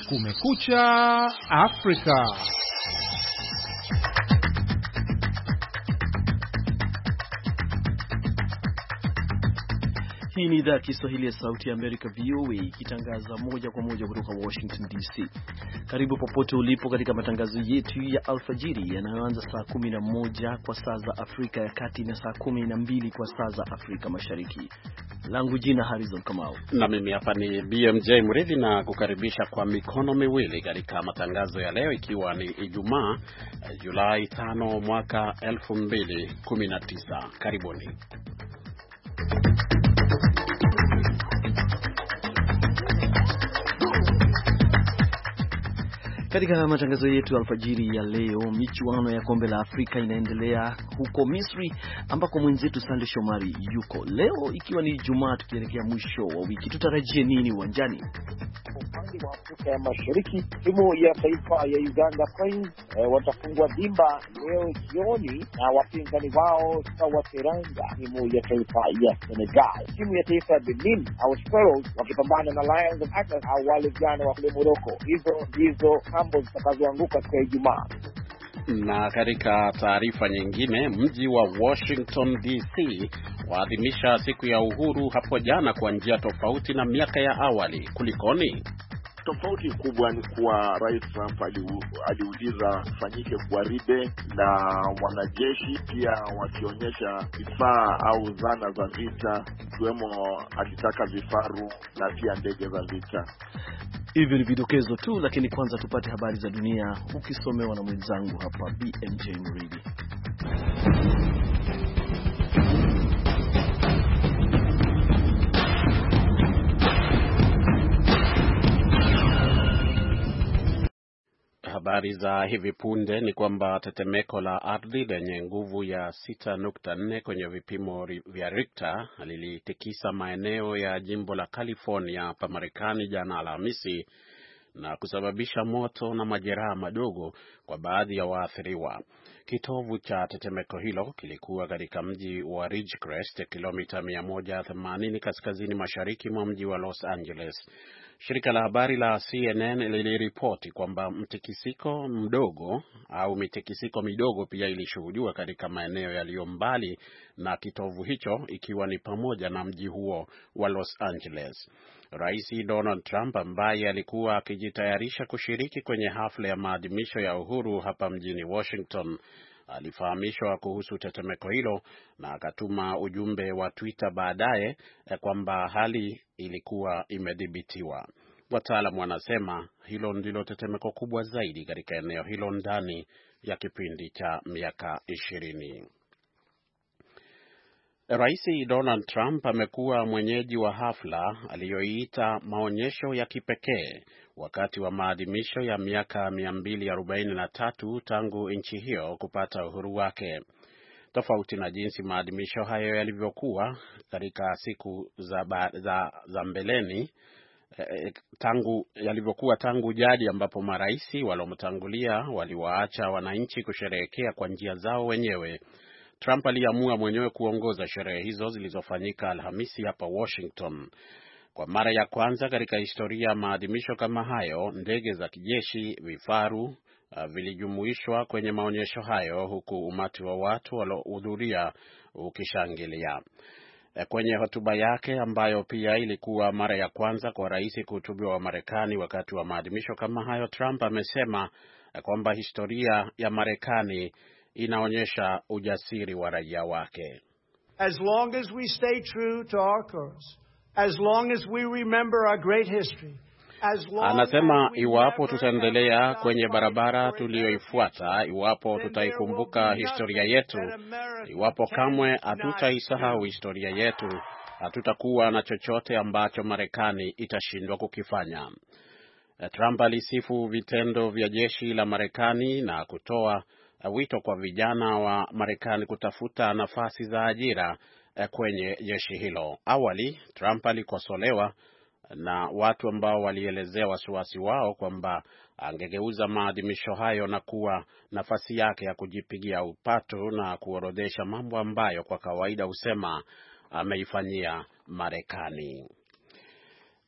Kumekucha Afrika. Hii ni idhaa ya Kiswahili ya Sauti ya Amerika, VOA, ikitangaza moja kwa moja kutoka Washington DC. Karibu popote ulipo katika matangazo yetu ya alfajiri yanayoanza saa 11 kwa saa za Afrika ya Kati na saa 12 kwa saa za Afrika Mashariki. Langu jina Harrison Kamau. Na mimi hapa ni BMJ Mridhi na kukaribisha kwa mikono miwili katika matangazo ya leo, ikiwa ni Ijumaa Julai 5 mwaka 2019. Karibuni. Katika matangazo yetu alfajiri ya leo, michuano ya kombe la Afrika inaendelea huko Misri ambako mwenzetu Sande Shomari yuko. Leo ikiwa ni Ijumaa tukielekea mwisho wa wiki, tutarajie nini uwanjani? Upande wa Afrika ya Mashariki, timu ya taifa ya Uganda Cranes watafungua dimba leo jioni na wapinzani wao Sawa Teranga, timu ya taifa ya Senegal. Timu ya taifa ya Benin au Sparrows wakipambana na Lions of Atlas au wale vijana wa kule Morocco. Hizo ndizo kambo zitakazoanguka kwa Ijumaa. Na katika taarifa nyingine, mji wa Washington DC waadhimisha siku ya uhuru hapo jana kwa njia tofauti na miaka ya awali. Kulikoni? Tofauti kubwa ni kuwa Rais Trump aliuliza kufanyike gwaride na wanajeshi, pia wakionyesha vifaa au zana za vita, ikiwemo alitaka vifaru na pia ndege za vita. Hivi ni vidokezo tu, lakini kwanza tupate habari za dunia ukisomewa na mwenzangu hapa BMJ Mridhi. Habari za hivi punde ni kwamba tetemeko la ardhi lenye nguvu ya 6.4 kwenye vipimo vya Richter lilitikisa maeneo ya jimbo la California hapa Marekani jana Alhamisi na kusababisha moto na majeraha madogo kwa baadhi ya waathiriwa. Kitovu cha tetemeko hilo kilikuwa katika mji wa Ridgecrest, kilomita 180 kaskazini mashariki mwa mji wa Los Angeles. Shirika la habari la CNN liliripoti kwamba mtikisiko midogo pia ilishuhudiwa katika maeneo yaliyo mbali na kitovu hicho, ikiwa ni pamoja na mji huo wa Los Angeles. Rais Donald Trump, ambaye alikuwa akijitayarisha kushiriki kwenye hafla ya maadhimisho ya uhuru hapa mjini Washington, alifahamishwa kuhusu tetemeko hilo na akatuma ujumbe wa Twitter baadaye kwamba hali ilikuwa imedhibitiwa. Wataalamu wanasema hilo ndilo tetemeko kubwa zaidi katika eneo hilo ndani ya kipindi cha miaka 20. Rais Donald Trump amekuwa mwenyeji wa hafla aliyoiita maonyesho ya kipekee wakati wa maadhimisho ya miaka 243 tangu nchi hiyo kupata uhuru wake. Tofauti na jinsi maadhimisho hayo yalivyokuwa katika siku za mbeleni, tangu jadi ambapo maraisi walomtangulia waliwaacha wananchi kusherehekea kwa njia zao wenyewe, Trump aliamua mwenyewe kuongoza sherehe hizo zilizofanyika Alhamisi hapa Washington. Kwa mara ya kwanza katika historia ya maadhimisho kama hayo, ndege za kijeshi, vifaru vilijumuishwa kwenye maonyesho hayo, huku umati wa watu waliohudhuria ukishangilia. Kwenye hotuba yake, ambayo pia ilikuwa mara ya kwanza kwa rais kuhutubia wa Marekani wakati wa maadhimisho kama hayo, Trump amesema kwamba historia ya Marekani inaonyesha ujasiri wa raia wake. As long as we stay true to our cause, as long as we remember our great history, anasema iwapo tutaendelea kwenye barabara tuliyoifuata, iwapo tutaikumbuka historia yetu, iwapo kamwe hatutaisahau historia yetu, hatutakuwa na chochote ambacho Marekani itashindwa kukifanya. Trump alisifu vitendo vya jeshi la Marekani na kutoa wito kwa vijana wa Marekani kutafuta nafasi za ajira kwenye jeshi hilo. Awali, Trump alikosolewa na watu ambao walielezea wasiwasi wao kwamba angegeuza maadhimisho hayo na kuwa nafasi yake ya kujipigia upato na kuorodhesha mambo ambayo kwa kawaida husema ameifanyia Marekani.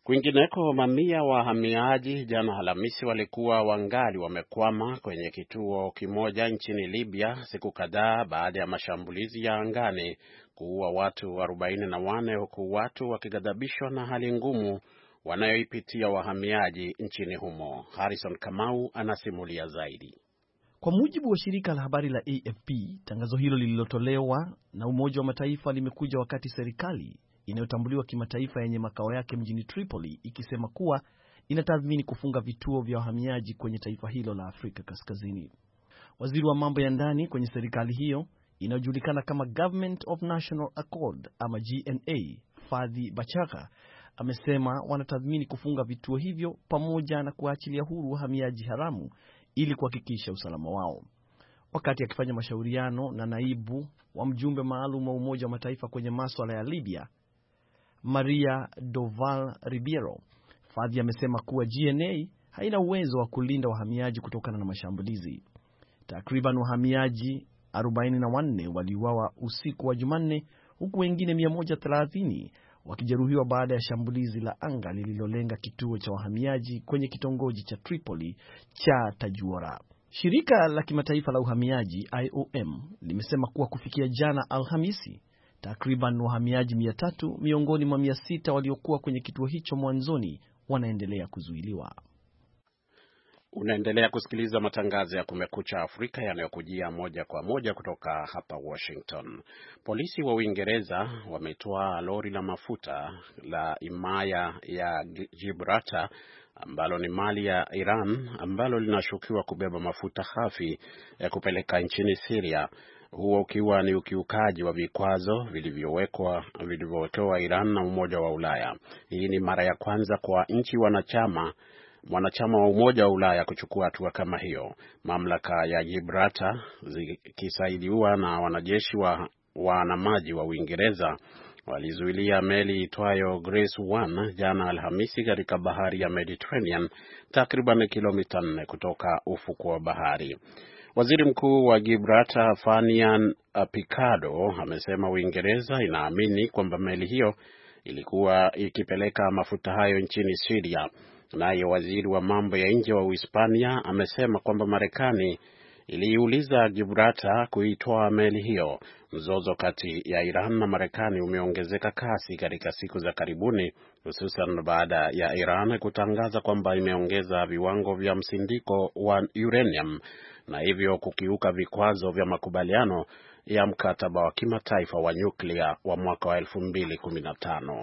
Kwingineko, mamia wahamiaji jana Alhamisi walikuwa wangali wamekwama kwenye kituo kimoja nchini Libya siku kadhaa baada ya mashambulizi ya angani kuua watu 44 huku watu wakighadhabishwa na hali ngumu wanayoipitia wahamiaji nchini humo. Harrison Kamau anasimulia zaidi. Kwa mujibu wa shirika la habari la AFP, tangazo hilo lililotolewa na Umoja wa Mataifa limekuja wakati serikali inayotambuliwa kimataifa yenye makao yake mjini Tripoli ikisema kuwa inatathmini kufunga vituo vya wahamiaji kwenye taifa hilo la Afrika Kaskazini. Waziri wa mambo ya ndani kwenye serikali hiyo inayojulikana kama Government of National Accord ama GNA, Fadhi Bachagha, amesema wanatathmini kufunga vituo hivyo pamoja na kuachilia huru wahamiaji haramu ili kuhakikisha usalama wao. Wakati akifanya mashauriano na naibu wa mjumbe maalum wa Umoja wa Mataifa kwenye masuala ya Libya, Maria Doval Ribeiro, Fadhi amesema kuwa GNA haina uwezo wa kulinda wahamiaji kutokana na mashambulizi. Takriban wahamiaji 44 waliuawa usiku wa Jumanne, huku wengine 130 wakijeruhiwa baada ya shambulizi la anga lililolenga kituo cha wahamiaji kwenye kitongoji cha Tripoli cha Tajuara. Shirika la kimataifa la uhamiaji IOM limesema kuwa kufikia jana Alhamisi, takriban wahamiaji 300 miongoni mwa 600 waliokuwa kwenye kituo hicho mwanzoni wanaendelea kuzuiliwa. Unaendelea kusikiliza matangazo ya Kumekucha Afrika yanayokujia moja kwa moja kutoka hapa Washington. Polisi wa Uingereza wametoa lori la mafuta la himaya ya Gibraltar ambalo ni mali ya Iran ambalo linashukiwa kubeba mafuta ghafi ya kupeleka nchini Syria, huo ukiwa ni ukiukaji wa vikwazo vilivyowekewa Iran na Umoja wa Ulaya. Hii ni mara ya kwanza kwa nchi mwanachama wa Umoja wa Ulaya kuchukua hatua kama hiyo. Mamlaka ya Gibraltar zikisaidiwa na wanajeshi wa wanamaji wa Uingereza walizuilia meli itwayo Grace 1 jana Alhamisi katika bahari ya Mediterranean, takriban kilomita 4 kutoka ufukwe wa bahari. Waziri Mkuu wa Gibraltar Fanian Picado amesema Uingereza inaamini kwamba meli hiyo ilikuwa ikipeleka mafuta hayo nchini Syria. Naye waziri wa mambo ya nje wa Uhispania amesema kwamba Marekani iliuliza Gibraltar kuitoa meli hiyo. Mzozo kati ya Iran na Marekani umeongezeka kasi katika siku za karibuni, hususan baada ya Iran kutangaza kwamba imeongeza viwango vya msindiko wa uranium na hivyo kukiuka vikwazo vya makubaliano ya mkataba wa kimataifa wa nyuklia wa mwaka wa 2015.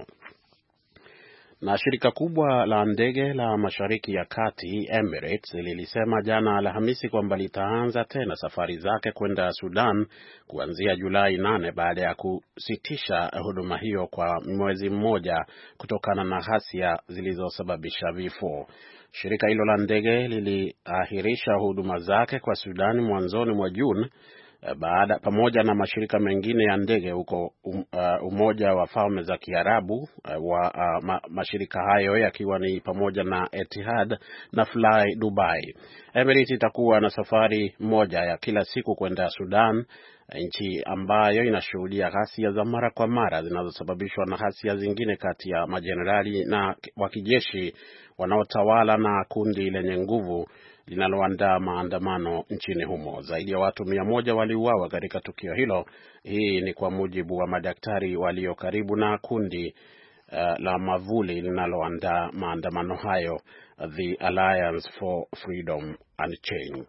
Na shirika kubwa la ndege la Mashariki ya Kati Emirates lilisema jana Alhamisi kwamba litaanza tena safari zake kwenda Sudan kuanzia Julai 8 baada ya kusitisha huduma hiyo kwa mwezi mmoja kutokana na ghasia zilizosababisha vifo. Shirika hilo la ndege liliahirisha huduma zake kwa Sudan mwanzoni mwa Juni pamoja na mashirika mengine ya ndege huko Umoja wa Falme za Kiarabu, mashirika hayo yakiwa ni pamoja na Etihad na Fly Dubai. Emirates itakuwa na safari moja ya kila siku kwenda Sudan, nchi ambayo inashuhudia ghasia za mara kwa mara zinazosababishwa na ghasia zingine kati ya majenerali na wa kijeshi wanaotawala na kundi lenye nguvu linaloandaa maandamano nchini humo. Zaidi ya watu 100 waliuawa katika tukio hilo. Hii ni kwa mujibu wa madaktari walio karibu na kundi la mavuli linaloandaa maandamano hayo, The Alliance for Freedom and Change.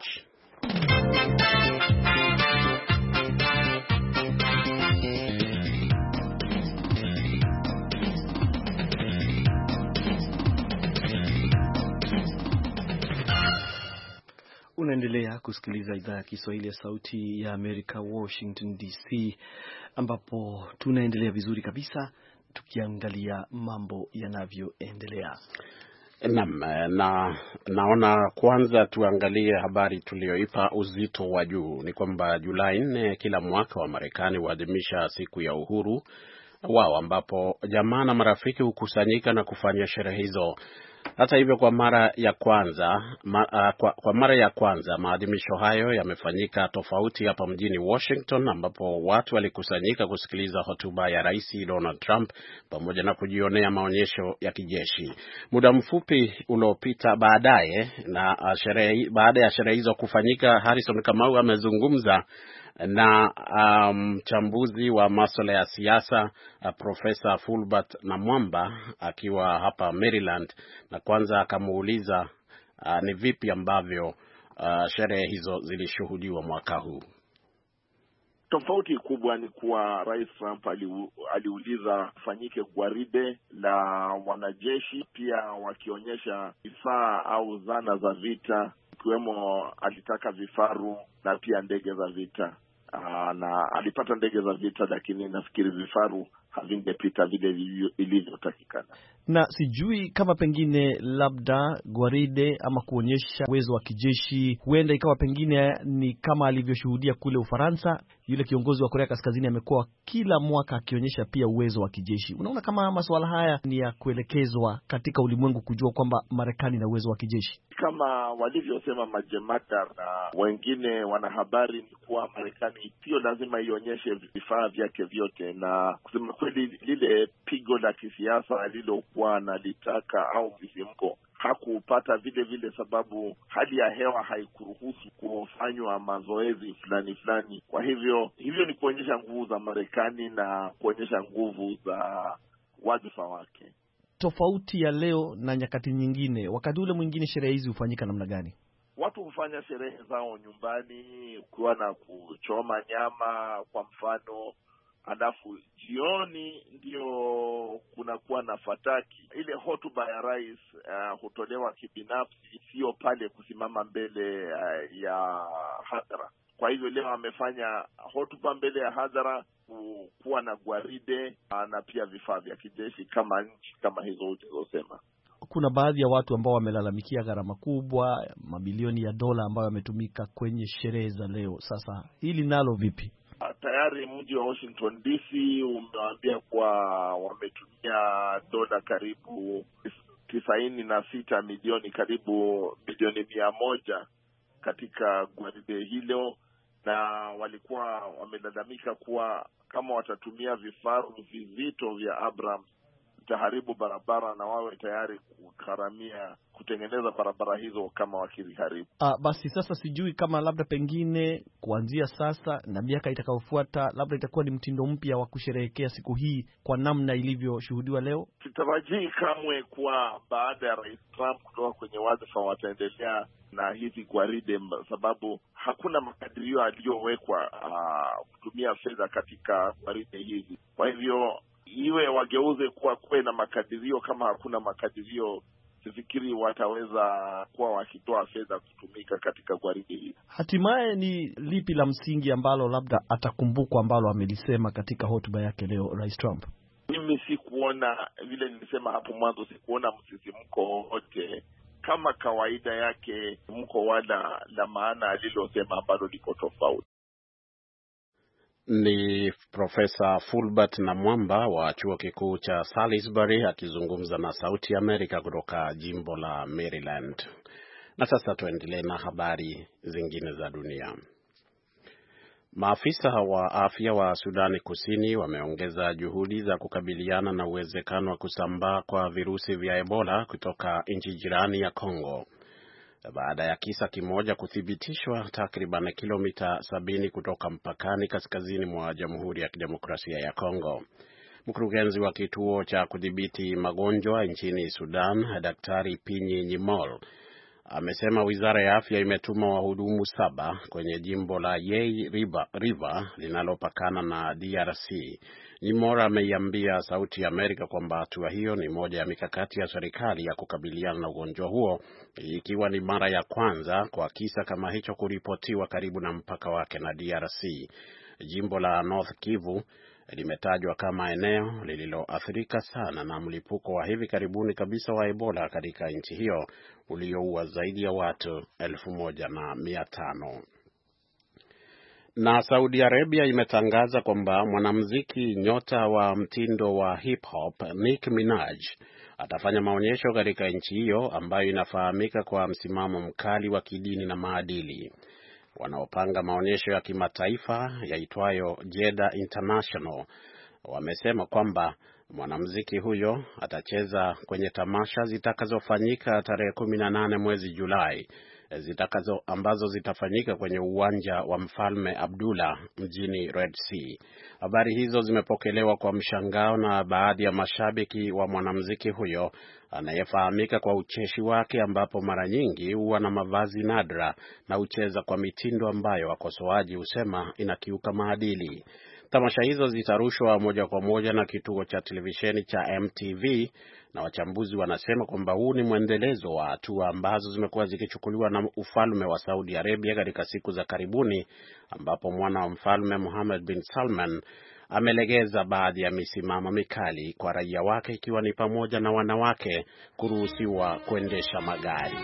Unaendelea kusikiliza idhaa ya Kiswahili ya Sauti ya Amerika, Washington DC, ambapo tunaendelea vizuri kabisa tukiangalia mambo yanavyoendelea. Naona kwanza tuangalie habari tuliyoipa uzito wa juu. Ni kwamba Julai 4 kila mwaka wa Marekani huadhimisha siku ya uhuru wao, ambapo jamaa na marafiki hukusanyika na kufanya sherehe hizo. Hata hivyo, kwa mara ya kwanza maadhimisho hayo yamefanyika tofauti hapa mjini Washington, ambapo watu walikusanyika kusikiliza hotuba ya Rais Donald Trump pamoja na kujionea maonyesho ya kijeshi. Muda mfupi uliopita baada ya sherehe hizo kufanyika, Harrison Kamau amezungumza na mchambuzi wa masuala ya siasa Profesa Fulbert Namwamba akiwa hapa Maryland, na kwanza akamuuliza ni vipi ambavyo sherehe hizo zilishuhudiwa mwaka huu. Tofauti kubwa ni kuwa Rais Trump aliuliza fanyike gwaride la wanajeshi, pia wakionyesha vifaa au zana za vita, ikiwemo alitaka vifaru na pia ndege za vita. Na alipata ndege za vita, lakini nafikiri vifaru havingepita vile ilivyotakikana. Na sijui kama pengine labda gwaride ama kuonyesha uwezo wa kijeshi huenda ikawa pengine ni kama alivyoshuhudia kule Ufaransa. Yule kiongozi wa Korea Kaskazini amekuwa kila mwaka akionyesha pia uwezo wa kijeshi. Unaona kama masuala haya ni ya kuelekezwa katika ulimwengu kujua kwamba Marekani ina uwezo wa kijeshi? Kama walivyosema majemata na wengine wanahabari, ni kuwa Marekani sio lazima ionyeshe vifaa vyake vyote, na kusema kweli lile pigo la kisiasa alilokuwa analitaka au msisimko hakupata vile sababu hali ya hewa haikuruhusu kufanywa mazoezi fulani. Kwa hivyo ni kuonyesha nguvu za Marekani na kuonyesha nguvu za wadhifa wake. Tofauti ya leo na nyakati nyingine, wakati ule mwingine sherehe hizi hufanyika namna gani? Watu hufanya sherehe zao nyumbani, ukiwa na kuchoma nyama kwa mfano, alafu jioni ndio kunakuwa na fataki. Ile hotuba ya rais hutolewa kibinafsi, sio pale kusimama mbele ya hadhara. Kwa hivyo leo amefanya hotuba mbele ya hadhara, kuwa na gwaride na pia vifaa vya kijeshi kama nchi kama hizo ulizosema. Kuna baadhi ya watu ambao wamelalamikia gharama kubwa, mabilioni ya dola ambayo yametumika kwenye sherehe za leo. Sasa hili nalo vipi? Tayari mji wa Washington DC umewaambia kwa wametumia dola karibu 96 milioni, karibu milioni 100 katika gwaride hilo, na walikuwa wamelalamika kuwa kama watatumia vifaru vizito vya Abrams itaharibu barabara, na wawe tayari kugharamia kutengeneza barabara hizo kama wakiziharibu. Basi sasa sijui kama labda pengine kuanzia sasa na miaka itakayofuata labda itakuwa ni mtindo mpya wa kusherehekea siku hii kwa namna ilivyoshuhudiwa leo. Sitarajii kamwe kuwa baada ya Rais Trump kutoka kwenye wadhifa wataendelea na hizi gwaride, sababu hakuna makadirio aliyowekwa kutumia fedha katika gwaride hizi. Kwa hivyo iwe wageuze kuwe na makadirio. Kama hakuna makadirio, sifikiri wataweza kuwa wakitoa fedha kutumika katika gwaride hii. Hatimaye ni lipi la msingi ambalo labda atakumbukwa ambalo amelisema katika hotuba yake leo Rais Trump? Mimi sikuona, vile nilisema hapo mwanzo, sikuona msisimko wote kama kawaida yake, mko wala la maana alilosema ambalo liko tofauti. Ni Profesa Fulbert Namwamba wa chuo kikuu cha Salisbury akizungumza na Sauti ya Amerika kutoka jimbo la Maryland. Na sasa tuendelee na habari zingine za dunia. Maafisa wa afya wa Sudani Kusini wameongeza juhudi za kukabiliana na uwezekano wa kusambaa kwa virusi vya Ebola kutoka nchi jirani ya Kongo, baada ya kisa kimoja kuthibitishwa takriban kilomita 70 kutoka mpakani kaskazini mwa Jamhuri ya Kidemokrasia ya Kongo. Mkurugenzi wa kituo cha kudhibiti magonjwa nchini Sudan, Daktari Pinyi Nyimol, amesema wizara ya afya imetuma wahudumu 7 kwenye jimbo la Yei River linalopakana na DRC. Nyimol ameiambia Sauti ya Amerika kwamba hatua hiyo ni moja ya mikakati ya serikali ya kukabiliana na ugonjwa huo, ikiwa ni mara ya kwanza kwa kisa kama hicho kuripotiwa karibu na mpaka wake na DRC. Jimbo la North Kivu limetajwa kama eneo lililoathirika sana na mlipuko wa hivi karibuni kabisa wa Ebola katika nchi hiyo ulioua zaidi ya watu 1,500. Na Saudi Arabia imetangaza kwamba mwanamuziki nyota wa mtindo wa hip hop Nicki Minaj atafanya maonyesho katika nchi hiyo ambayo inafahamika kwa msimamo mkali wa kidini na maadili. Wanaopanga maonyesho ya kimataifa yaitwayo Jeddah International wamesema kwamba mwanamuziki huyo atacheza kwenye tamasha zitakazofanyika tarehe 18 mwezi Julai, ambazo zitafanyika kwenye uwanja wa Mfalme Abdullah mjini Red Sea. Habari hizo zimepokelewa kwa mshangao na baadhi ya mashabiki wa mwanamuziki huyo anayefahamika kwa ucheshi wake, ambapo mara nyingi huwa na mavazi nadra na hucheza kwa mitindo ambayo wakosoaji husema inakiuka maadili. Tamasha hizo zitarushwa moja kwa moja na kituo cha televisheni cha MTV, na wachambuzi wanasema kwamba huu ni mwendelezo wa hatua ambazo zimekuwa zikichukuliwa na ufalme wa Saudi Arabia katika siku za karibuni, ambapo mwana wa mfalme Mohammed bin Salman amelegeza baadhi ya misimamo mikali kwa raia wake, ikiwa ni pamoja na wanawake kuruhusiwa kuendesha magari.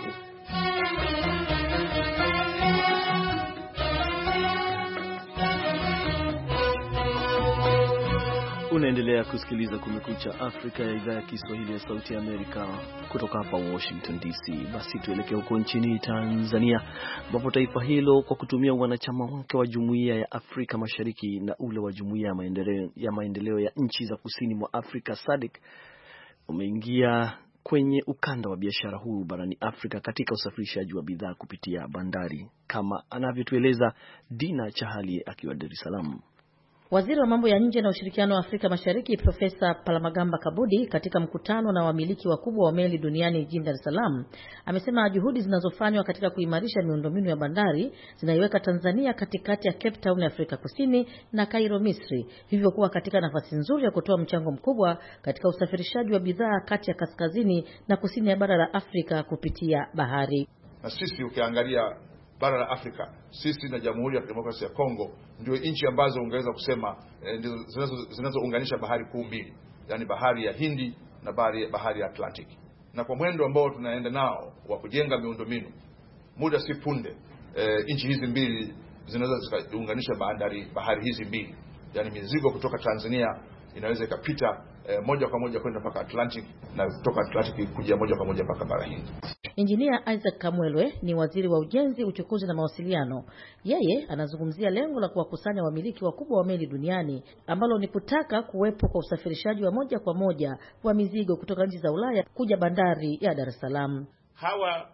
Unaendelea kusikiliza Kumekucha Afrika ya idhaa ya Kiswahili ya Sauti ya Amerika kutoka hapa Washington DC. Basi tuelekee huko nchini Tanzania, ambapo taifa hilo kwa kutumia wanachama wake wa Jumuiya ya Afrika Mashariki na ule wa Jumuiya ya Maendeleo ya Nchi za Kusini mwa Afrika SADC umeingia kwenye ukanda wa biashara huru barani Afrika katika usafirishaji wa bidhaa kupitia bandari, kama anavyotueleza Dina Chahali akiwa Dar es Salaam. Waziri wa mambo ya nje na ushirikiano wa Afrika Mashariki Profesa Palamagamba Kabudi katika mkutano na wamiliki wakubwa wa meli duniani jijini Dar es Salaam amesema juhudi zinazofanywa katika kuimarisha miundombinu ya bandari zinaiweka Tanzania katikati ya Cape Town Afrika Kusini na Cairo Misri, hivyo kuwa katika nafasi nzuri ya kutoa mchango mkubwa katika usafirishaji wa bidhaa kati ya kaskazini na kusini ya bara la Afrika kupitia bahari. Na sisi ukiangalia bara la Afrika, sisi na Jamhuri ya Kidemokrasia ya Kongo ndio nchi ambazo ungeweza kusema zinazounganisha bahari kuu mbili, yani bahari ya Hindi na bahari ya Atlantic. Na kwa mwendo ambao tunaenda nao wa kujenga miundombinu, muda si punde nchi hizi mbili zinaweza kuunganisha bahari hizi mbili, yani mizigo kutoka Tanzania inaweza ikapita moja kwa moja kwenda mpaka Atlantic, na kutoka Atlantic kuja moja kwa moja mpaka bara Hindi. Injinia Isaac Kamwelwe ni waziri wa ujenzi, uchukuzi na mawasiliano. Yeye anazungumzia lengo la kuwakusanya wamiliki wakubwa wa meli duniani ambalo ni kutaka kuwepo kwa usafirishaji wa moja kwa moja wa mizigo kutoka nchi za Ulaya kuja bandari ya Dar es Salaam. Hawa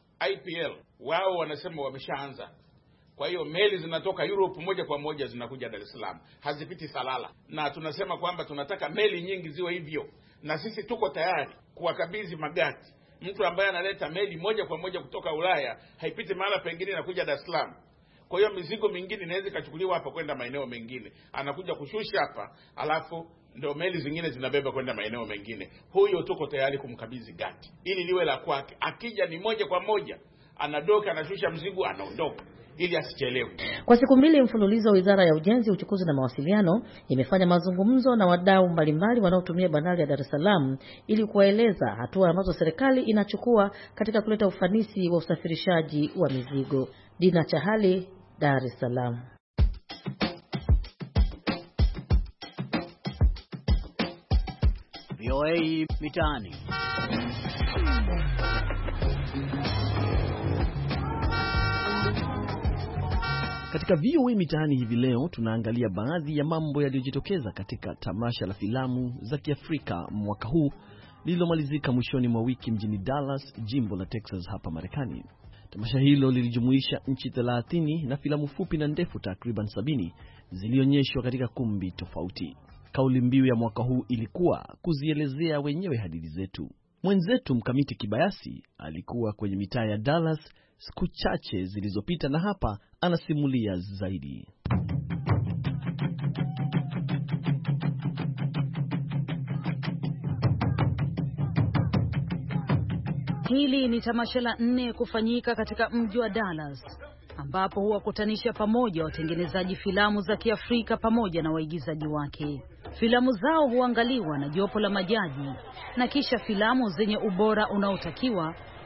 IPL wao wanasema wameshaanza. Kwa hiyo meli zinatoka Europe moja kwa moja zinakuja Dar es Salaam, hazipiti Salala. Na tunasema kwamba tunataka meli nyingi ziwe hivyo, na sisi tuko tayari kuwakabidhi magati. Mtu ambaye analeta meli moja kwa moja kutoka Ulaya haipiti mahala pengine na kuja Dar es Salaam. Kwa hiyo mizigo mingine inaweza ikachukuliwa hapa kwenda maeneo mengine, anakuja kushusha hapa, alafu ndio meli zingine zinabeba kwenda maeneo mengine. Huyo tuko tayari kumkabidhi gati ili liwe la kwake. Akija ni moja kwa moja, anadoka, anashusha mzigo, anaondoka ili asichelewe. Kwa siku mbili mfululizo, Wizara ya Ujenzi, Uchukuzi na Mawasiliano imefanya mazungumzo na wadau mbalimbali wanaotumia bandari ya Dar es Salaam ili kuwaeleza hatua ambazo serikali inachukua katika kuleta ufanisi wa usafirishaji wa mizigo. Dina Chahali, Dar es Salaam. VOA Mitaani. Katika VOA Mitaani hivi leo tunaangalia baadhi ya mambo yaliyojitokeza katika tamasha la filamu za Kiafrika mwaka huu lililomalizika mwishoni mwa wiki mjini Dallas, jimbo la Texas hapa Marekani. Tamasha hilo lilijumuisha nchi 30 na filamu fupi na ndefu takriban 70 zilionyeshwa katika kumbi tofauti. Kauli mbiu ya mwaka huu ilikuwa kuzielezea wenyewe hadithi zetu. Mwenzetu Mkamiti Kibayasi alikuwa kwenye mitaa ya Dallas siku chache zilizopita na hapa anasimulia zaidi. Hili ni tamasha la 4 kufanyika katika mji wa Dallas, ambapo huwakutanisha pamoja watengenezaji filamu za Kiafrika pamoja na waigizaji wake. Filamu zao huangaliwa na jopo la majaji, na kisha filamu zenye ubora unaotakiwa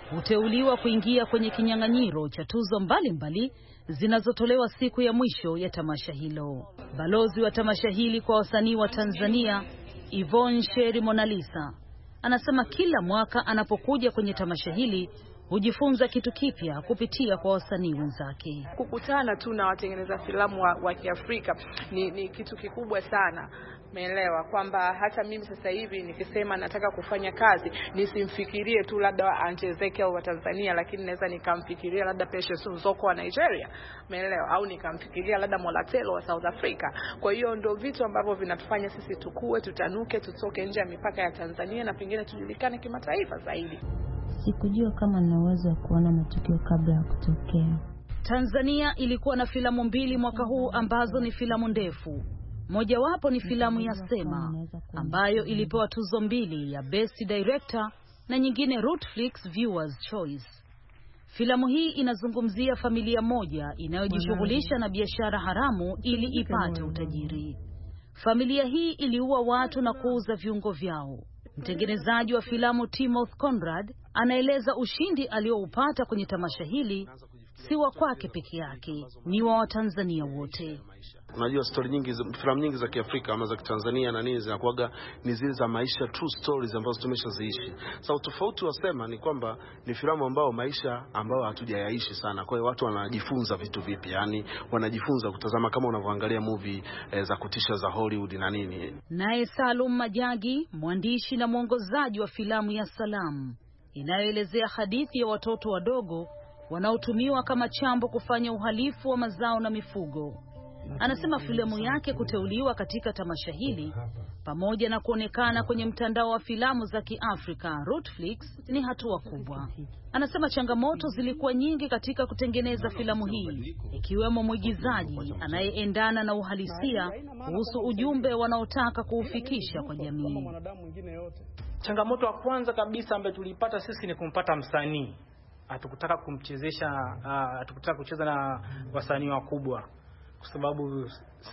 huteuliwa kuingia kwenye kinyang'anyiro cha tuzo mbalimbali zinazotolewa siku ya mwisho ya tamasha hilo. Balozi wa tamasha hili kwa wasanii wa Tanzania, Yvonne Sheri Monalisa, anasema kila mwaka anapokuja kwenye tamasha hili hujifunza kitu kipya kupitia kwa wasanii wenzake. Kukutana tu na watengeneza filamu wa Kiafrika ni kitu kikubwa sana. Umeelewa kwamba hata mimi sasa hivi nikisema nataka kufanya kazi, nisimfikirie tu labda Anchezeke au wa Tanzania, lakini naweza nikamfikiria labda Precious Nzoko wa Nigeria. Umeelewa? Au nikamfikiria labda Molatelo wa South Africa. Kwa hiyo ndio vitu ambavyo vinatufanya sisi tukue, tutanuke, tutoke nje ya mipaka ya Tanzania na pengine tujulikane kimataifa zaidi. Sikujua kama nina uwezo wa kuona matukio kabla ya kutokea. Tanzania ilikuwa na filamu 2 mwaka huu ambazo ni filamu ndefu. Mojawapo ni filamu ya Sema ambayo ilipewa tuzo 2 ya Best Director na nyingine Rutflix Viewers Choice. Filamu hii inazungumzia familia moja inayojishughulisha na biashara haramu ili ipate utajiri. Familia hii iliua watu na kuuza viungo vyao. Mtengenezaji wa filamu Timothy Conrad anaeleza ushindi alioupata kwenye tamasha hili si wa kwake peke yake, ni wa Watanzania wote. Unajua story nyingi, filamu nyingi za Kiafrika ama za Kitanzania na nini zinakuaga ni zile za maisha, true stories ambazo tumeshaziishi. Sasa tofauti wasema ni kwamba ni filamu ambao maisha ambao hatujayaishi sana. Kwa hiyo watu wanajifunza vitu vipi, yani wanajifunza kutazama kama unavyoangalia movie za kutisha za Hollywood na nini. Naye Salum Majagi, mwandishi na mwongozaji wa filamu ya Salam inayoelezea hadithi ya watoto wadogo wanaotumiwa kama chambo kufanya uhalifu wa mazao na mifugo, anasema filamu yake kuteuliwa katika tamasha hili pamoja na kuonekana kwenye mtandao wa filamu za Kiafrika Rutflix ni hatua kubwa. Anasema changamoto zilikuwa nyingi katika kutengeneza filamu hii, ikiwemo mwigizaji anayeendana na uhalisia kuhusu ujumbe wanaotaka kuufikisha kwa jamii. Changamoto ya kwanza kabisa ambayo tulipata sisi ni kumpata msanii. Hatukutaka kumchezesha, hatukutaka kucheza na wasanii wakubwa kwa sababu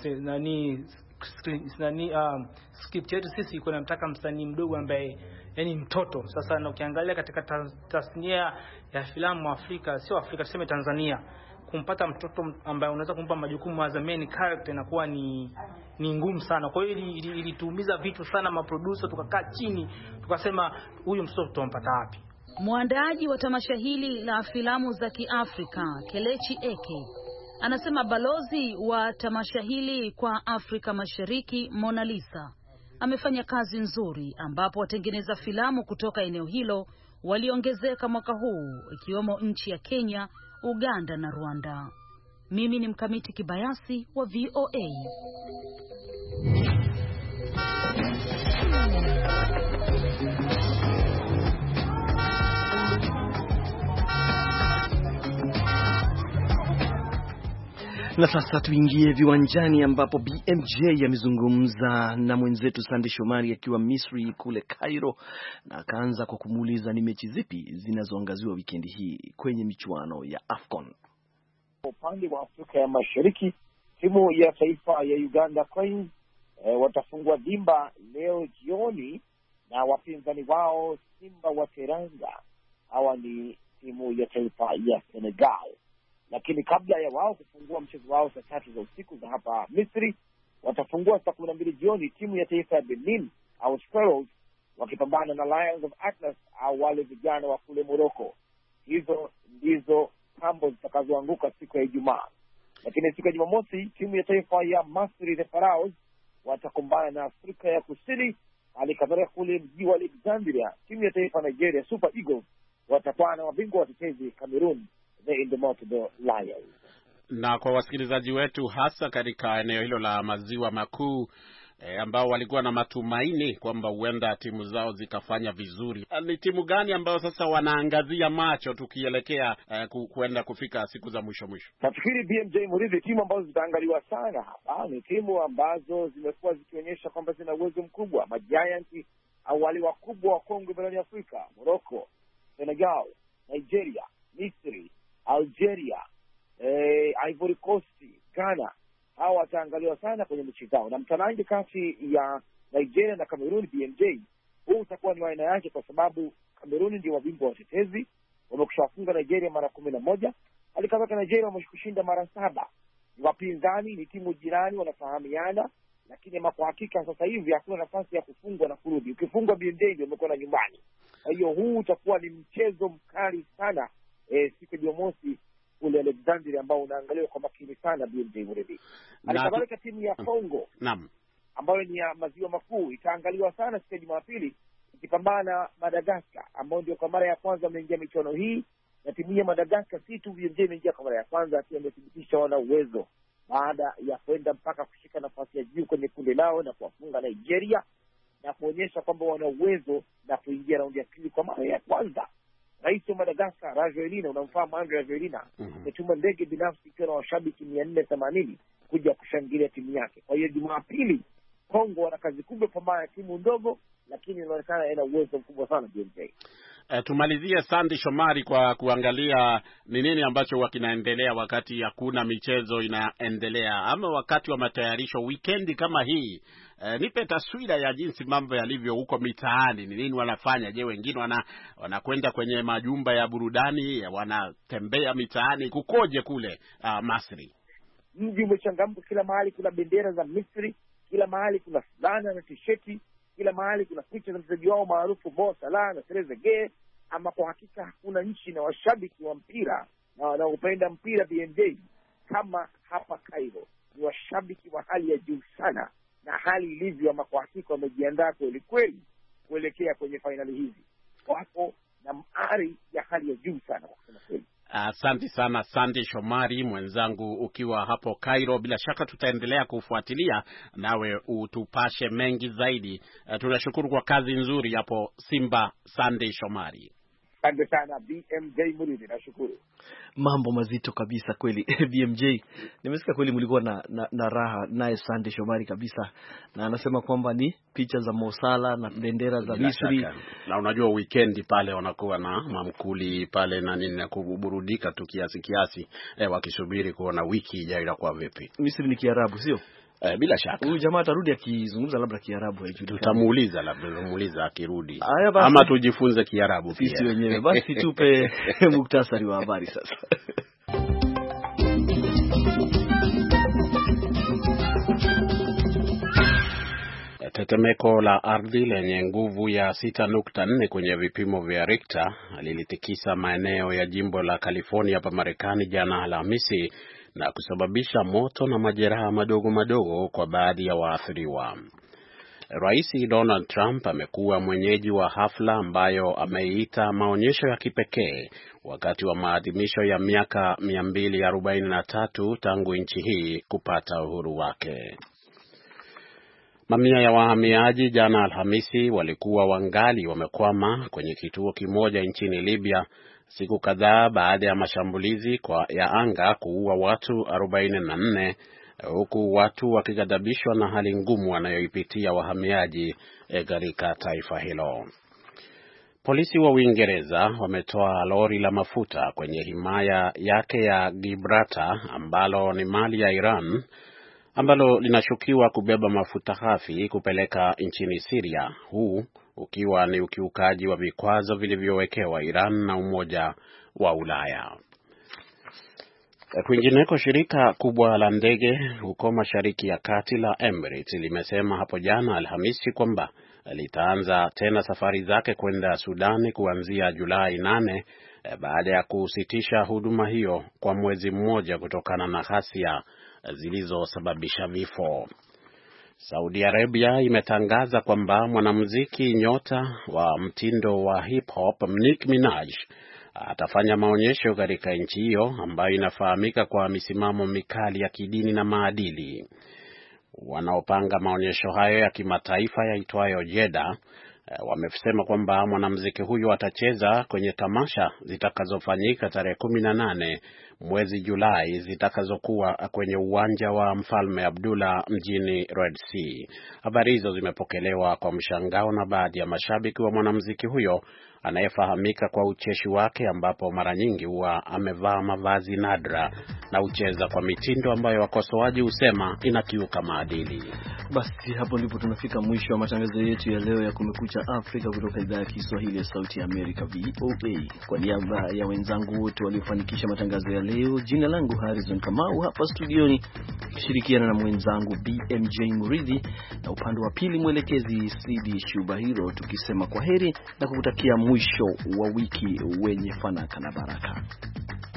script yetu sisi iko inamtaka msanii mdogo ambaye yani mtoto. Sasa na ukiangalia katika tasnia ya filamu Afrika, sio Afrika tuseme Tanzania, kumpata mtoto ambaye unaweza kumpa majukumu as a main character inakuwa ni ngumu sana. Kwa hiyo ilituumiza vitu sana maproducer, tukakaa chini tukasema huyu mtoto tutampata wapi? Mwandaaji wa tamasha hili la filamu za Kiafrika, Kelechi Eke, anasema balozi wa tamasha hili kwa Afrika Mashariki, Monalisa, amefanya kazi nzuri ambapo watengeneza filamu kutoka eneo hilo waliongezeka mwaka huu, ikiwemo nchi ya Kenya, Uganda na Rwanda. Mimi ni Mkamiti Kibayasi wa VOA. Na sasa tuingie viwanjani ambapo BMJ amezungumza na mwenzetu Sande Shomari akiwa Misri kule Cairo, na akaanza kwa kumuuliza ni mechi zipi zinazoangaziwa wikendi hii kwenye michuano ya AFCON. Upande wa Afrika ya Mashariki, timu ya taifa ya Uganda Cranes watafungua dimba leo jioni na wapinzani wao Simba wa Teranga. Hawa ni timu ya taifa ya Senegal. Lakini kabla ya wao kufungua mchezo wao saa 3 za usiku za hapa Misri, watafungua saa 12 jioni timu ya taifa ya Benin au Sparrows wakipambana na Lions of Atlas au wale vijana wa kule Morocco. Hizo ndizo kambo zitakazoanguka siku ya Ijumaa. Lakini siku ya Jumamosi timu ya taifa ya Misri the Pharaohs watakumbana na Afrika ya Kusini. Alikadhalika kule mji wa Alexandria timu ya taifa ya Nigeria Super Eagles watakuwa na mabingwa watetezi Cameroon the Indomitable Lions. Na kwa wasikilizaji wetu hasa katika eneo hilo la maziwa makuu ambao walikuwa na matumaini kwamba huenda timu zao zikafanya vizuri, ni timu gani ambao sasa wanaangazia macho tukielekea kuenda kufika siku za mwisho? Nafikiri BMJ Muridhi, timu ambazo zitaangaliwa sana hapa ni timu ambazo zimekuwa zikionyesha kwamba zina uwezo mkubwa, majianti au wale wakubwa wa Kongo barani Afrika, Morocco, Senegal, Nigeria, Misri, Algeria, Ivory Coast, Ghana. Hawa wataangaliwa sana kwenye mechi zao, na mtanange kati ya Nigeria na Cameroon BMJ huu utakuwa ni aina yake, kwa sababu Cameroon ndio wabingwa watetezi wamekushafunga Nigeria mara 11. Alikadhalika Nigeria wameshinda mara 7. Wapinzani ni timu jirani, wanafahamiana, lakini kwa hakika sasa hivi hakuna nafasi ya kufungwa na kurudi. Ukifungwa BMJ ndio umekwenda nyumbani. Kwa hiyo huu utakuwa ni mchezo mkali sana siku ya Jumamosi kule Alexandria, ambao unaangaliwa kwa makini sana BMJ Muridi. Alikadhalika timu ya Kongo ambayo ni ya maziwa makuu itaangaliwa sana siku ya Jumapili ikipambana na Madagascar, ambao ndio kwa mara ya kwanza wameingia michuano hii. Na timu ya Madagascar si tu BMJ imeingia kwa mara ya kwanza, pia imethibitisha wana uwezo baada ya kwenda mpaka kushika nafasi ya juu kwenye kundi lao na kuwafunga Nigeria na kuonyesha kwamba wana uwezo na kuingia raundi ya pili kwa mara ya kwanza. Rais wa Madagascar, Rajoelina, unamfahamu Andre Rajoelina, ametuma ndege binafsi ikiwa na washabiki 480 kuja kushangilia timu yake. Kwa hiyo Jumapili Kongo wana kazi kubwa pambana na timu ndogo, lakini inaonekana ina uwezo mkubwa sana BMJ. Tumalizie Sandy Shomari kwa kuangalia ni nini ambacho kinaendelea wakati hakuna michezo inaendelea, ama wakati wa matayarisho weekend kama hii. Nipe taswira ya jinsi mambo yalivyo huko mitaani. Ni nini wanafanya? Je, wengine wanakwenda kwenye majumba ya burudani, wanatembea mitaani, kukoje kule Misri? Mji umechangamka, kila mahali kuna bendera za Misri, kila mahali kuna fulana na t-shirti, kila mahali kuna picha za mchezaji wao maarufu Mo Salah na Trezeguet. Ama kwa hakika hakuna nchi na washabiki wa mpira na wanaopenda mpira BMJ kama hapa Cairo. Ni washabiki wa hali ya juu sana, na hali ilivyo ama kwa hakika wamejiandaa kweli kweli kuelekea kwenye finali hizi. Wapo na ari ya hali ya juu sana kwa kusema kweli. Asante sana Sandy Shomari mwenzangu ukiwa hapo Cairo. Bila shaka tutaendelea kufuatilia nawe utupashe mengi zaidi. Tunashukuru kwa kazi nzuri hapo Simba, Sandy Shomari. Asante sana BMJ Muridi, nashukuru. Mambo mazito kabisa kweli BMJ. Nimesikia kweli mlikuwa na raha naye Sandy Shomari kabisa, na anasema kwamba ni picha za Mo Salah na bendera za Misri. Na unajua weekend pale wanakuwa na mamkuli pale na nini na kuburudika tu kiasi wakisubiri kuona wiki ijayo itakuwa vipi. Misri ni Kiarabu sio? Bila shaka. Huyu jamaa atarudi akizungumza labda Kiarabu hicho. Tutamuuliza akirudi. Ama tujifunze Kiarabu pia. Sisi wenyewe. Basi tupe muktasari wa habari sasa. Tetemeko la ardhi lenye nguvu ya 6.4 kwenye vipimo vya Richter lilitikisa maeneo ya jimbo la California hapa Marekani jana Alhamisi na kusababisha moto na majeraha madogo kwa baadhi ya waathiriwa. Rais Donald Trump amekuwa mwenyeji wa hafla ambayo ameiita maonyesho ya kipekee wakati wa maadhimisho ya miaka 243 tangu nchi hii kupata uhuru wake. Mamia ya wahamiaji jana Alhamisi walikuwa wangali wamekwama kwenye kituo kimoja nchini Libya siku kadhaa baada ya mashambulizi ya anga kuua watu 44, huku watu wakighadhabishwa na hali ngumu wanayoipitia wahamiaji katika taifa hilo. Polisi wa Uingereza wametoa lori la mafuta kwenye himaya yake ya Gibraltar ambalo ni mali ya Iran, ambalo linashukiwa kubeba mafuta ghafi kupeleka nchini Syria, huu ukiwa ni ukiukaji wa vikwazo vilivyowekewa Iran na Umoja wa Ulaya. Kwingineko, shirika kubwa la ndege huko Mashariki ya Kati la Emirates limesema hapo jana Alhamisi kwamba litaanza tena safari zake kwenda Sudani kuanzia Julai 8 baada ya kusitisha huduma hiyo kwa mwezi mmoja kutokana na ghasia zilizosababisha vifo. Saudi Arabia imetangaza kwamba mwanamuziki nyota wa mtindo wa hip hop Nicki Minaj atafanya maonyesho katika nchi hiyo ambayo inafahamika kwa misimamo mikali ya kidini na maadili. Wanaopanga maonyesho hayo ya kimataifa yaitwayo Jeddah wamesema kwamba mwanamuziki huyo atacheza kwenye tamasha zitakazofanyika tarehe 18 mwezi Julai zitakazokuwa kwenye uwanja wa Mfalme Abdullah mjini Red Sea. Habari hizo zimepokelewa kwa mshangao na baadhi ya mashabiki wa mwanamuziki huyo anayefahamika kwa ucheshi wake, ambapo mara nyingi huwa amevaa mavazi nadra na hucheza kwa mitindo ambayo wakosoaji husema inakiuka maadili. Basi hapo ndipo tunafika mwisho wa matangazo yetu ya leo ya Kumekucha Afrika kutoka idhaa ya Kiswahili ya Sauti ya Amerika, VOA. Kwa niaba ya wenzangu wote waliofanikisha matangazo ya leo, jina langu Harrison Kamau, hapa studioni nikishirikiana na mwenzangu BMJ Muridhi, na upande wa pili mwelekezi CD Shubahiro, tukisema kwaheri na kukutakia mwisho wa wiki wenye fanaka na baraka.